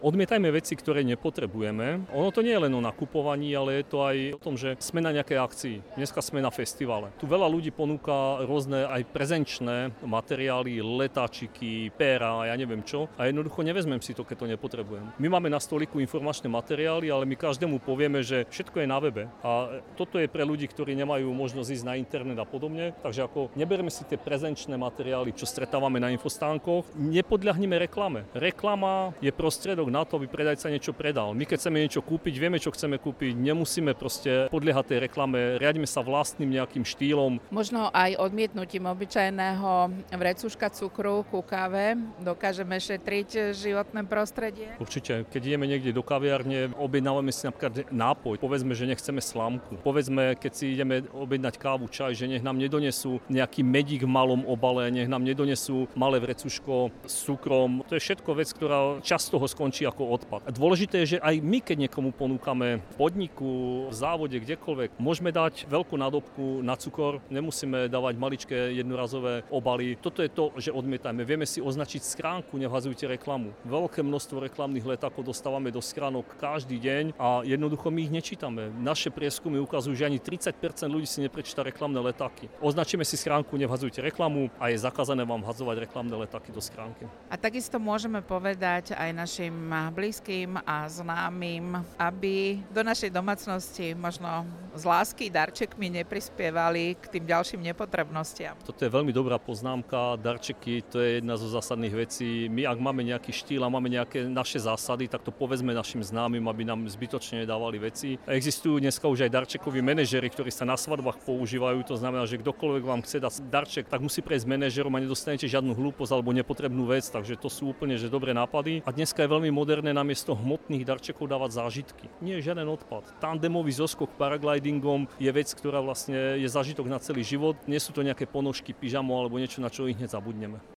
Odmietajme veci, ktoré nepotrebujeme. Ono to nie je len o nakupovaní, ale je to aj o tom, že sme na nejakej akcii. Dneska sme na festivale. Tu veľa ľudí ponúka rôzne aj prezenčné materiály, letáčiky, péra, ja neviem čo. A jednoducho nevezmem si to, keď to nepotrebujem. My máme na stoliku informačné materiály, ale my každému povieme, že všetko je na webe. A toto je pre ľudí, ktorí nemajú možnosť ísť na internet a podobne. Takže ako neberme si tie prezenčné materiály, čo stretávame na infostánkoch, nepodľahnime reklame. Reklama je prostriedok na to, aby predajca niečo predal. My keď chceme niečo kúpiť, vieme, čo chceme kúpiť, nemusíme proste podliehať tej reklame, riadime sa vlastným nejakým štýlom. Možno aj odmietnutím obyčajného vrecuška cukru ku káve dokážeme šetriť životné prostredie? Určite, keď ideme niekde do kaviarne, objednávame si napríklad nápoj, povedzme, že nechceme slámku. Povedzme, keď si ideme objednať kávu, čaj, že nech nám nedonesú nejaký medík v malom obale, nech nám nedonesú malé vrecuško s cukrom. To je všetko vec, ktorá často ho skončí ako odpad. A dôležité je, že aj my, keď niekomu ponúkame v podniku, v závode, kdekoľvek, môžeme dať veľkú nádobku na cukor, nemusíme dávať maličké jednorazové obaly. Toto je to, že odmietajme. Vieme si označiť schránku, nevhazujte reklamu. Veľké množstvo reklamných letákov dostávame do schránok každý deň a jednoducho my ich nečítame. Naše prieskumy ukazujú, že ani 30% ľudí si neprečíta reklamné letáky. Označíme si schránku, nevhazujte reklamu a je zakázané vám vhazovať reklamné letáky do schránky. A takisto môžeme povedať aj našim blízkym a známym, aby do našej domácnosti možno z lásky darčekmi neprispievali k tým ďalším nepotrebnostiam. Toto je veľmi dobrá poznámka. Darčeky, to je jedna zo zásadných vecí. My, ak máme nejaký štýl a máme nejaké naše zásady, tak to povedzme našim známym, aby nám zbytočne nedávali veci. Existujú dneska už aj darčekoví manažeri, ktorí sa na svadbách používajú. To znamená, že kdokoľvek vám chce dať darček, tak musí prejsť manažerom a nedostanete žiadnu hlúposť alebo nepotrebnú vec, takže to sú úplne že dobré nápady. A dneska je veľmi moderné namiesto hmotných darčekov dávať zážitky. Nie je žiaden odpad. Tandemový zoskok paraglidingom je vec, ktorá vlastne je zážitok na celý život. Nie sú to nejaké ponožky, pyžamo alebo niečo, na čo ich hneď zabudneme.